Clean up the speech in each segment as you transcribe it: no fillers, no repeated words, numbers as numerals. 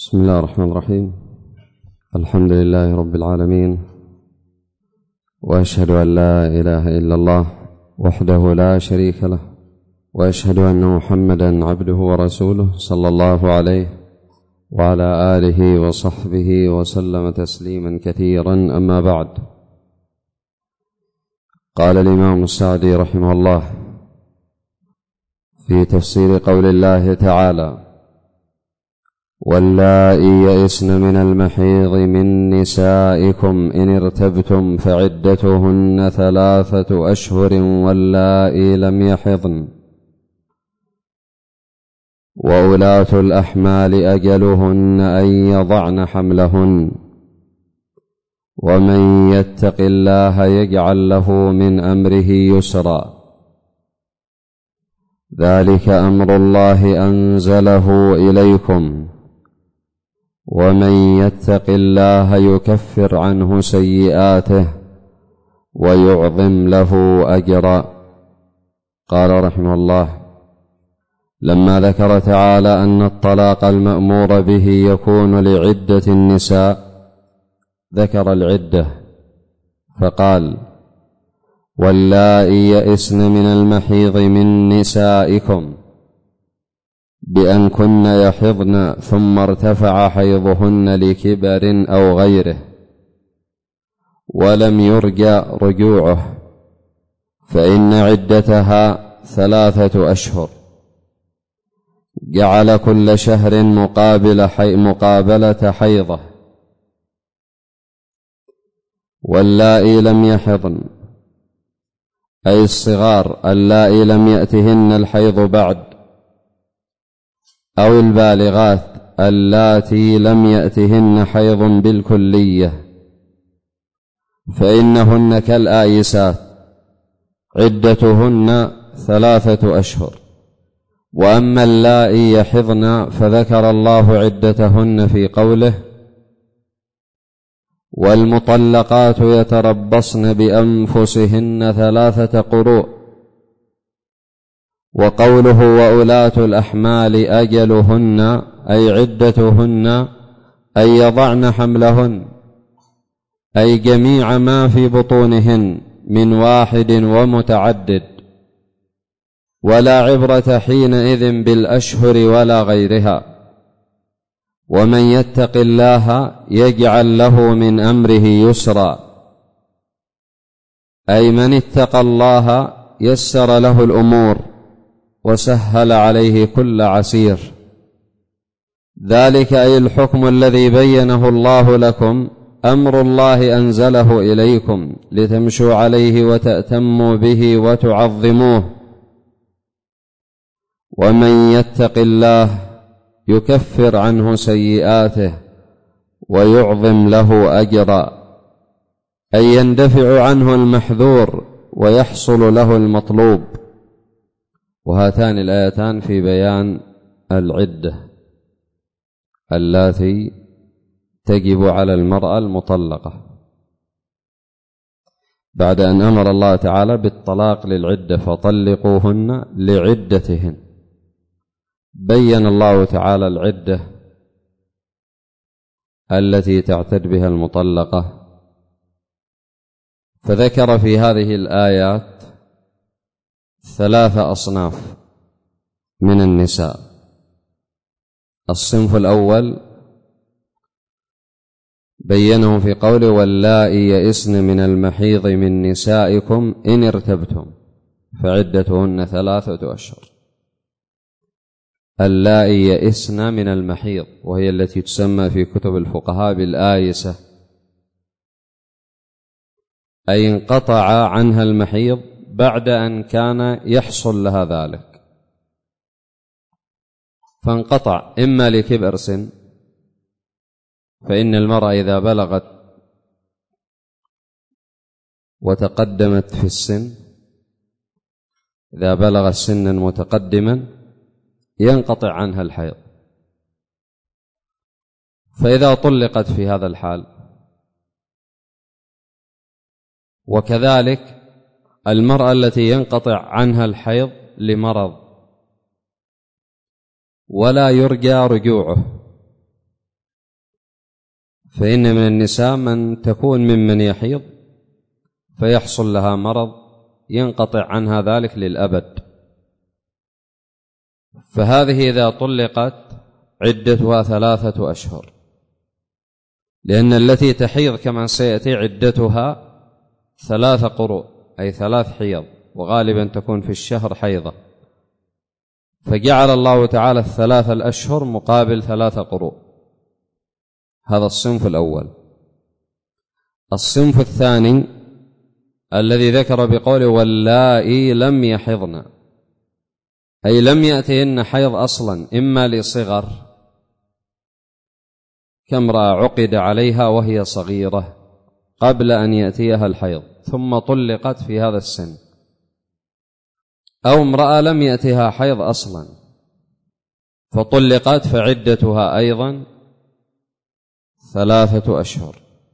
بسم الله الرحمن الرحيم. الحمد لله رب العالمين، وأشهد أن لا إله إلا الله وحده لا شريك له، وأشهد أن محمدا عبده ورسوله صلى الله عليه وعلى آله وصحبه وسلم تسليما كثيرا. أما بعد، قال الإمام السعدي رحمه الله في تفسير قول الله تعالى: واللائي يئسن من المحيض من نسائكم إن ارتبتم فعدتهن 3 أشهر واللائي لم يحضن، وأولاة الأحمال أجلهن أن يضعن حملهن، ومن يتق الله يجعل له من أمره يسرا، ذلك أمر الله أنزله إليكم، ومن يتق الله يكفر عنه سيئاته ويعظم له أجرا. قال رحمه الله: لما ذكر تعالى أن الطلاق المأمور به يكون لعدة النساء، ذكر العدة فقال: واللائي يئسن من المحيض من نسائكم، بأن كن يحضن ثم ارتفع حيضهن لكبر أو غيره ولم يرجى رجوعه، فإن عدتها 3 أشهر، جعل كل شهر مقابلة حيضه. واللائي لم يحضن أي الصغار اللائي لم يأتهن الحيض بعد، أو البالغات اللاتي لم يأتهن حيض بالكلية، فإنهن كالآيسات عدتهن 3 أشهر. وأما اللائي يحضن فذكر الله عدتهن في قوله: والمطلقات يتربصن بأنفسهن 3 قروء، وقوله وأولاة الأحمال أجلهن أي عدتهن أن يضعن حملهن، أي جميع ما في بطونهن من واحد ومتعدد، ولا عبرة حينئذ بالأشهر ولا غيرها. ومن يتق الله يجعل له من أمره يسرا، أي من اتقى الله يسر له الأمور وسهل عليه كل عسير. ذلك أي الحكم الذي بينه الله لكم أمر الله أنزله إليكم لتمشوا عليه وتأتموا به وتعظموه. ومن يتق الله يكفر عنه سيئاته ويعظم له أجرا، أي يندفع عنه المحذور ويحصل له المطلوب. وهاتان الآيتان في بيان العدة التي تجب على المرأة المطلقة بعد أن أمر الله تعالى بالطلاق للعدة: فطلقوهن لعدتهن. بين الله تعالى العدة التي تعتد بها المطلقة، فذكر في هذه الآيات 3 أصناف من النساء. الصنف الأول بينه في قوله: واللائي يئسن من المحيض من نسائكم إن ارتبتم فعدتهن 3 أشهر. اللائي يئسن من المحيض، وهي التي تسمى في كتب الفقهاء بالآيسة، أي انقطع عنها المحيض بعد أن كان يحصل لها ذلك، فانقطع إما لكبر سن، فإن المرأة إذا بلغت وتقدمت في السن، إذا بلغت سنا متقدما ينقطع عنها الحيض، فإذا طلقت في هذا الحال. وكذلك المرأة التي ينقطع عنها الحيض لمرض ولا يرجى رجوعه، فإن من النساء من تكون ممن يحيض فيحصل لها مرض ينقطع عنها ذلك للأبد، فهذه إذا طلقت عدتها 3 أشهر، لأن التي تحيض كما سيأتي عدتها 3 قروء، أي 3 حيض، وغالبا تكون في الشهر حيضة، فجعل الله تعالى 3 أشهر مقابل 3 قروء. هذا الصنف الأول. الصنف الثاني الذي ذكر بقوله واللائي لم يحضن، أي لم يأتهن حيض أصلا، إما لصغر كامرأة عقد عليها وهي صغيرة قبل أن يأتيها الحيض ثم طلقت في هذا السن، أو امرأة لم يأتها حيض أصلا فطلقت فعدتها أيضا 3 أشهر.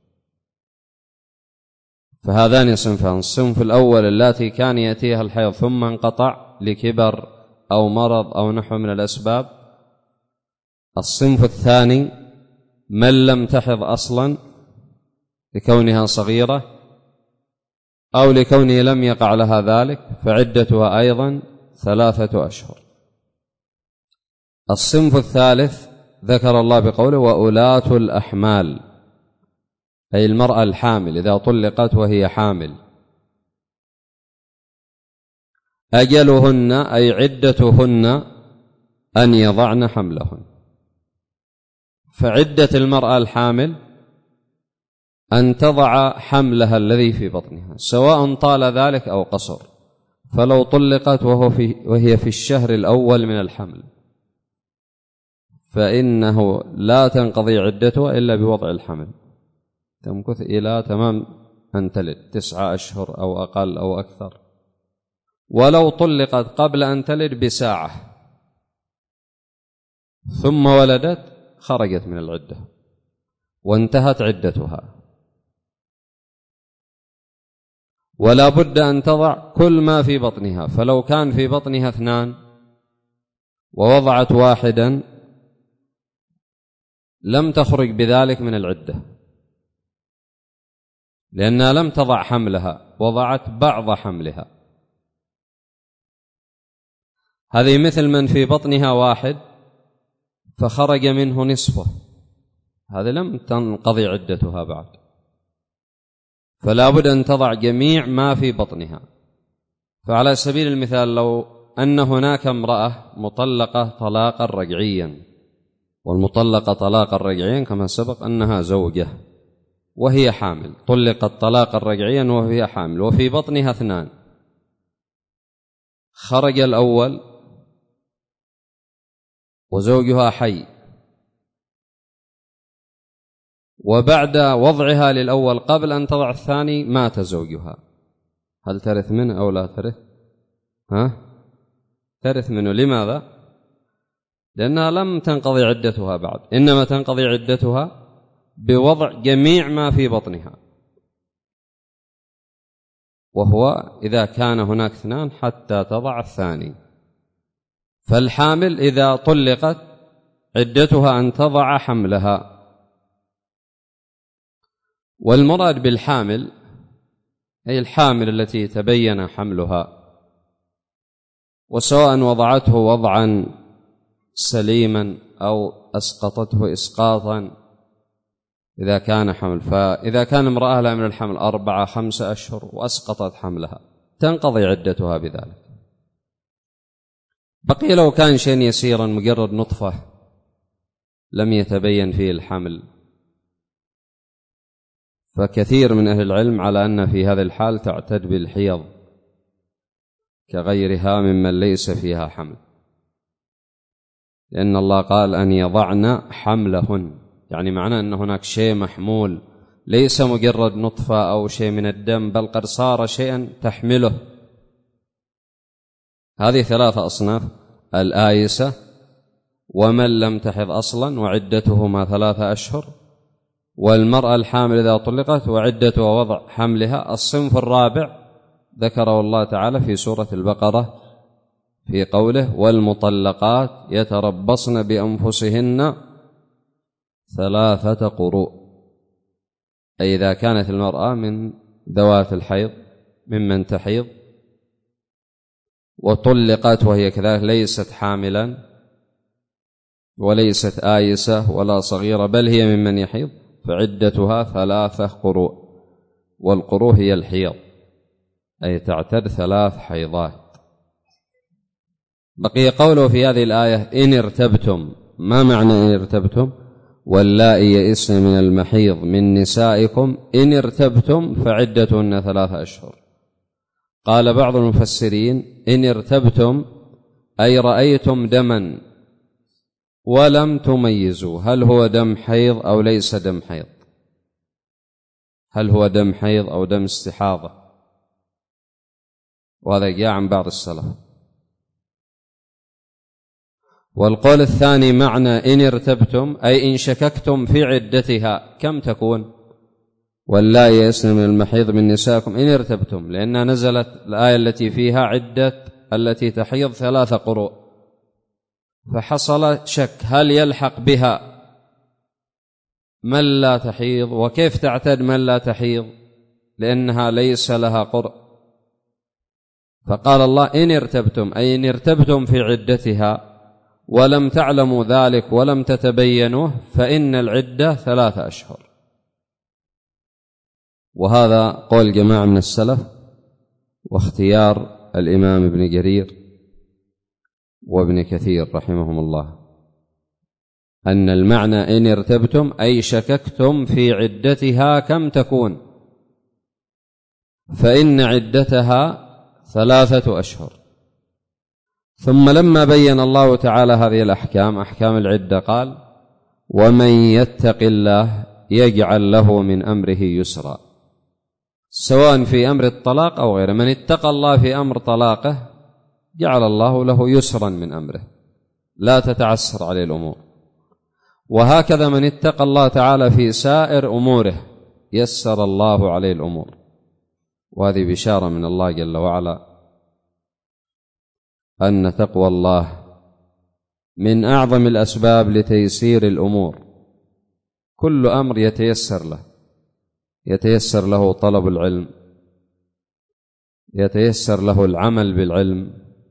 فهذان صنفان: الصنف الأول اللاتي كان يأتيها الحيض ثم انقطع لكبر أو مرض أو نحو من الأسباب. الصنف الثاني من لم تحض أصلا لكونها صغيرة أو لكونه لم يقع لها ذلك فعدتها أيضا 3 أشهر. الصنف الثالث ذكر الله بقوله وأولاة الأحمال، أي المرأة الحامل إذا طلقت وهي حامل، أجلهن أي عدتهن أن يضعن حملهن. فعدة المرأة الحامل أن تضع حملها الذي في بطنها سواء طال ذلك أو قصر، فلو طلقت وهي في الشهر الأول من الحمل فإنه لا تنقضي عدتها إلا بوضع الحمل، تمكث إلى تمام أن تلد 9 أشهر أو أقل أو أكثر. ولو طلقت قبل أن تلد بساعة ثم ولدت خرجت من العدة وانتهت عدتها. ولا بد أن تضع كل ما في بطنها، فلو كان في بطنها 2 ووضعت واحدا لم تخرج بذلك من العدة، لأنها لم تضع حملها، وضعت بعض حملها. هذه مثل من في بطنها 1 فخرج منه نصفه، هذا لم تنقضي عدتها بعد، فلا بد أن تضع جميع ما في بطنها. فعلى سبيل المثال لو أن هناك امرأة مطلقة طلاقا رجعيا، والمطلقة طلاقا رجعيا كما سبق أنها زوجة وهي حامل، طلقت طلاقا رجعيا وهي حامل وفي بطنها 2، خرج الأول وزوجها حي، وبعد وضعها للأول قبل أن تضع الثاني مات زوجها، هل ترث منه أو لا ترث؟ ترث منه. لماذا؟ لأنها لم تنقضي عدتها بعد، إنما تنقضي عدتها بوضع جميع ما في بطنها، وهو إذا كان هناك 2 حتى تضع الثاني. فالحامل إذا طلقت عدتها أن تضع حملها. والمراد بالحامل أي الحامل التي تبين حملها، وسواء وضعته وضعا سليما أو أسقطته إسقاطا إذا كان حمل. فإذا كان امرأة لها من الحمل 4 5 أشهر وأسقطت حملها تنقضي عدتها بذلك. بقي لو كان شيء يسيرا مجرد نطفة لم يتبين فيه الحمل، فكثير من أهل العلم على أن في هذا الحال تعتد بالحيض كغيرها ممن ليس فيها حمل، لأن الله قال أن يضعن حملهن، يعني معناه أن هناك شيء محمول ليس مجرد نطفة أو شيء من الدم، بل قد صار شيئا تحمله. هذه 3 أصناف: الآيسة ومن لم تحض أصلا وعدتهما 3 أشهر، والمرأة الحامل إذا طلقت وعدتها وضع حملها. الصنف الرابع ذكره الله تعالى في سورة البقرة في قوله والمطلقات يتربصن بأنفسهن 3 قروء، أي إذا كانت المرأة من ذوات الحيض ممن تحيض وطلقت وهي كذلك ليست حاملا وليست آيسة ولا صغيرة بل هي ممن يحيض، فعدتها 3 قروء، والقروء هي الحيض، أي تعتد 3 حيضات. بقي قوله في هذه الآية إن ارتبتم. ما معنى إن ارتبتم؟ واللائي يئسن من المحيض من نسائكم إن ارتبتم فعدتهن 3 أشهر. قال بعض المفسرين إن ارتبتم أي رأيتم دما ولم تميزوا هل هو دم حيض أو ليس دم حيض، هل هو دم حيض أو دم استحاضة، وهذا جاء عن بعض السلف. والقول الثاني معنى إن ارتبتم أي إن شككتم في عدتها كم تكون، واللائي يئسن من المحيض من نسائكم إن ارتبتم، لأنها نزلت الآية التي فيها عدة التي تحيض 3 قروء، فحصل شك هل يلحق بها من لا تحيض، وكيف تعتد من لا تحيض لأنها ليس لها قرء. فقال الله إن ارتبتم أي إن ارتبتم في عدتها ولم تعلموا ذلك ولم تتبينوه فإن العدة 3 أشهر. وهذا قول جماعة من السلف واختيار الإمام ابن جرير وابن كثير رحمهم الله، أن المعنى إن ارتبتم أي شككتم في عدتها كم تكون، فإن عدتها 3 أشهر. ثم لما بين الله تعالى هذه الأحكام أحكام العدة قال ومن يتق الله يجعل له من أمره يسرا، سواء في أمر الطلاق أو غيره. من اتقى الله في أمر طلاقه جعل الله له يسرا من أمره، لا تتعسر عليه الأمور. وهكذا من اتقى الله تعالى في سائر أموره يسر الله عليه الأمور. وهذه بشارة من الله جل وعلا أن تقوى الله من أعظم الأسباب لتيسير الأمور. كل أمر يتيسر له طلب العلم، يتيسر له العمل بالعلم،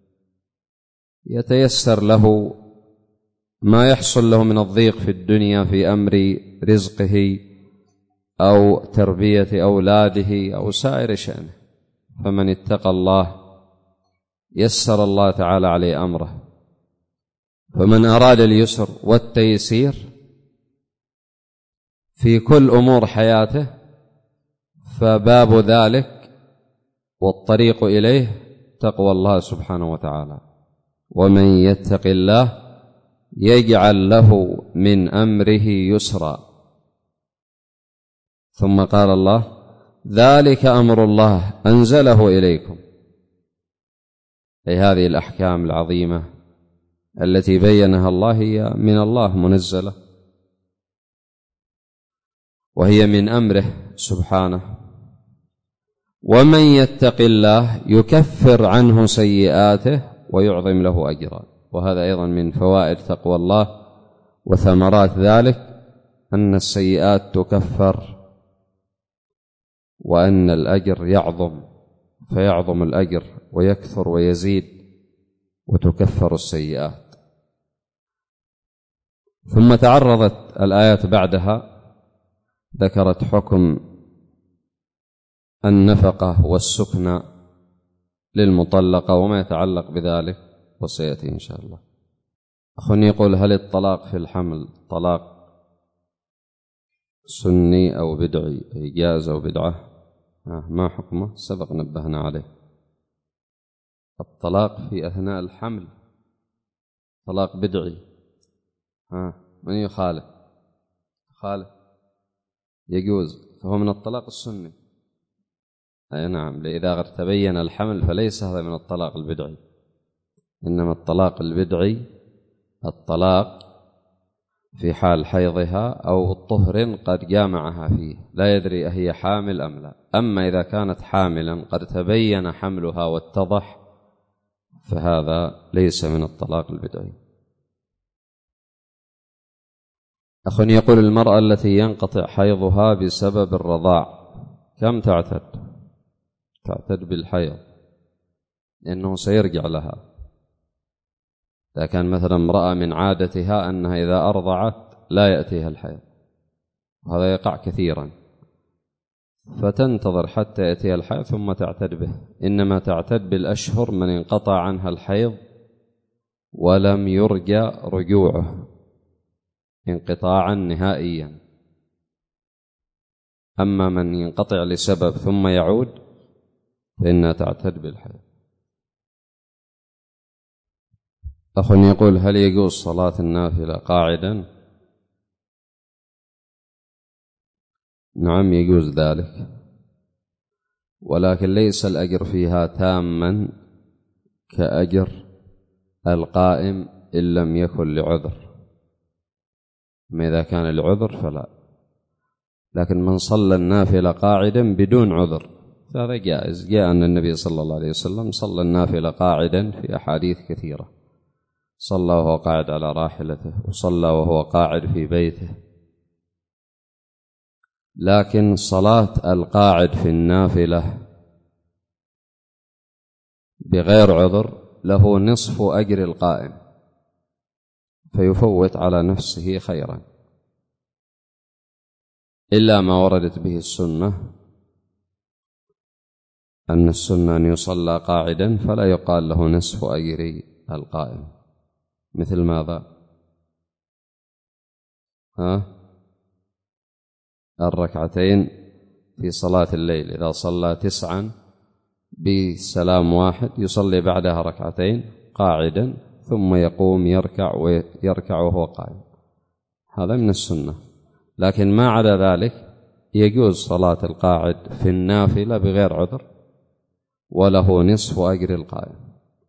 يتيسر له ما يحصل له من الضيق في الدنيا في أمر رزقه أو تربية أولاده أو سائر شأنه. فمن اتقى الله يسر الله تعالى عليه أمره. فمن أراد اليسر والتيسير في كل أمور حياته فباب ذلك والطريق إليه تقوى الله سبحانه وتعالى. ومن يتق الله يجعل له من أمره يسرا. ثم قال الله ذلك أمر الله أنزله إليكم، أي هذه الأحكام العظيمة التي بينها الله هي من الله منزلة، وهي من أمره سبحانه. ومن يتق الله يكفر عنه سيئاته ويعظم له أجرا. وهذا أيضا من فوائد تقوى الله وثمرات ذلك أن السيئات تكفر وأن الأجر يعظم، فيعظم الأجر ويكثر ويزيد وتكفر السيئات. ثم تعرضت الآيات بعدها ذكرت حكم النفقة والسكنى للمطلقة وما يتعلق بذلك، وسيأتي إن شاء الله. أخوني يقول هل الطلاق في الحمل طلاق سني أو بدعي، أي جائز أو بدعة؟ ما حكمه؟ سبق نبهنا عليه. الطلاق في أثناء الحمل طلاق بدعي. من يخالف؟ خالف يجوز، فهو من الطلاق السني. أي نعم، إذا تبين الحمل فليس هذا من الطلاق البدعي، إنما الطلاق البدعي الطلاق في حال حيضها أو طهر قد جامعها فيه لا يدري أهي حامل أم لا. أما إذا كانت حاملا قد تبين حملها واتضح فهذا ليس من الطلاق البدعي. أخ يقول: المرأة التي ينقطع حيضها بسبب الرضاع كم تعتد؟ تعتد بالحيض، لأنه سيرجع لها. إذا كان مثلا امرأة من عادتها أنها إذا أرضعت لا يأتيها الحيض، وهذا يقع كثيرا، فتنتظر حتى يأتيها الحيض ثم تعتد به. إنما تعتد بالأشهر من انقطع عنها الحيض ولم يرجى رجوعه انقطاعا نهائيا. أما من ينقطع لسبب ثم يعود فإنها تعتد بالحيض. أخ يقول: هل يجوز صلاة النافلة قاعدا؟ نعم، يجوز ذلك، ولكن ليس الأجر فيها تاما كأجر القائم إن لم يكن لعذر. ما إذا كان العذر فلا، لكن من صلى النافلة قاعدا بدون عذر فهذا جائز. جاء أن النبي صلى الله عليه وسلم صلى النافلة قاعدا في أحاديث كثيرة، صلى وهو قاعد على راحلته، وصلى وهو قاعد في بيته. لكن صلاة القاعد في النافلة بغير عذر له نصف أجر القائم، فيفوت على نفسه خيرا، إلا ما وردت به السنة، أن السنة أن يصلى قاعدا فلا يقال له نصف أجر القائم. مثل ماذا؟ الركعتين في صلاة الليل، إذا صلى 9 بسلام واحد يصلي بعدها ركعتين قاعدا ثم يقوم يركع وهو قائم، هذا من السنة. لكن ما عدا ذلك يجوز صلاة القاعد في النافلة بغير عذر وله نصف أجر القائم.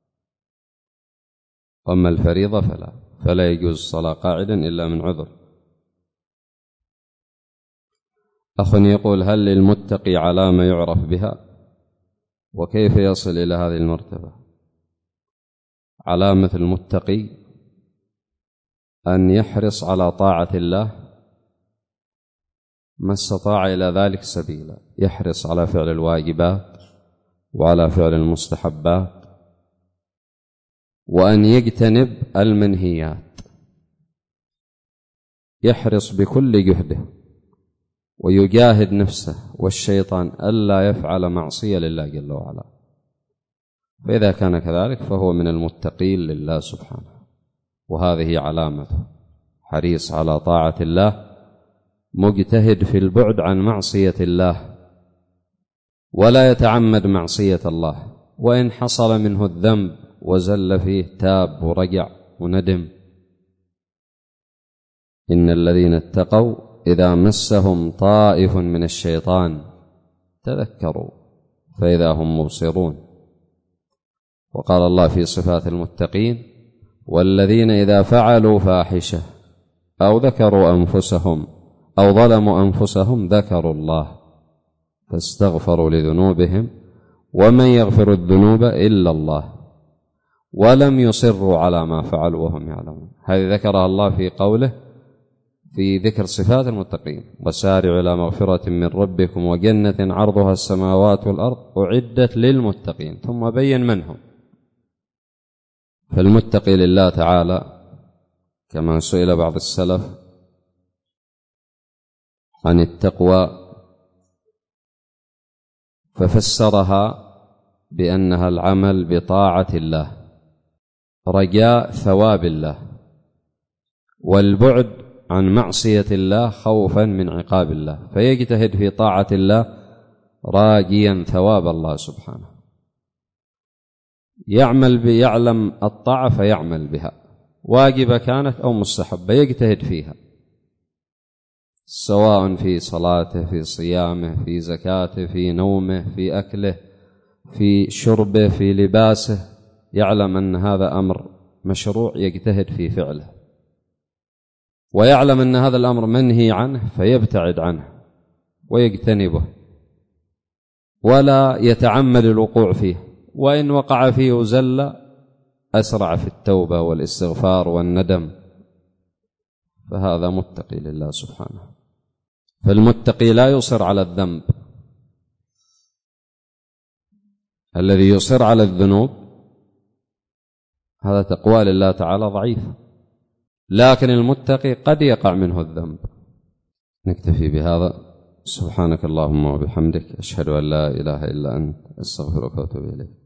أما الفريضة فلا يجوز الصلاة قاعدا إلا من عذر. أخ يقول: هل للمتقي علامة يعرف بها؟ وكيف يصل إلى هذه المرتبة؟ علامة المتقي أن يحرص على طاعة الله ما استطاع إلى ذلك سبيلا، يحرص على فعل الواجبات وعلى فعل المستحبات، وأن يجتنب المنهيات، يحرص بكل جهده ويجاهد نفسه والشيطان ألا يفعل معصية لله جل وعلا. فإذا كان كذلك فهو من المتقين لله سبحانه، وهذه علامته، حريص على طاعة الله، مجتهد في البعد عن معصية الله، ولا يتعمد معصية الله، وإن حصل منه الذنب وزل فيه تاب ورجع وندم. إن الذين اتقوا إذا مسهم طائف من الشيطان تذكروا فإذا هم مبصرون. وقال الله في صفات المتقين: والذين إذا فعلوا فاحشة أو ذكروا أنفسهم أو ظلموا أنفسهم ذكروا الله فاستغفروا لذنوبهم ومن يغفر الذنوب إلا الله ولم يصروا على ما فعلوا وهم يعلمون. هذه ذكرها الله في قوله في ذكر صفات المتقين: وسارعوا إلى مغفرة من ربكم وجنة عرضها السماوات والأرض أعدت للمتقين، ثم بين من هم. فالمتقي لله تعالى كما سئل بعض السلف عن التقوى ففسرها بأنها العمل بطاعة الله رجاء ثواب الله، والبعد عن معصية الله خوفا من عقاب الله، فيجتهد في طاعة الله راجيا ثواب الله سبحانه. يعلم الطاعة فيعمل بها، واجبة كانت أو مستحبة يجتهد فيها، سواء في صلاته، في صيامه، في زكاته، في نومه، في أكله، في شربه، في لباسه، يعلم أن هذا أمر مشروع يجتهد في فعله، ويعلم أن هذا الأمر منهي عنه فيبتعد عنه ويجتنبه، ولا يتعمد الوقوع فيه، وإن وقع فيه زل أسرع في التوبة والاستغفار والندم. فهذا متقي لله سبحانه. فالمتقي لا يصر على الذنب، الذي يصر على الذنوب هذا تقوى لله تعالى ضعيف، لكن المتقي قد يقع منه الذنب. نكتفي بهذا. سبحانك اللهم وبحمدك، أشهد أن لا إله إلا أنت، أستغفرك وأتوب إليك.